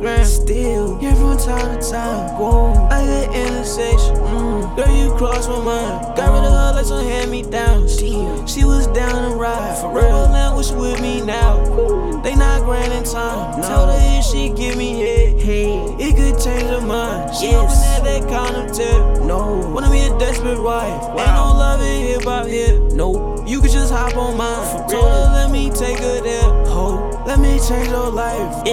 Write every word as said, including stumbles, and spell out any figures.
Instagram. Still, yeah, from time to time. Whoa, I hit intersection. Mm. Girl, you crossed my mind. Got rid of her like some hand me down. She, she was down to ride. For real, language with me now. They not granting time. No. Told her if she give me head, hey, it could change her mind. She yes. Open at that counter tip. No, wanna be a desperate wife. Wow. Ain't no love in hip hop here. Nope, you could just hop on mine. For Told real. Her let me take her there. Ho, let me change your life.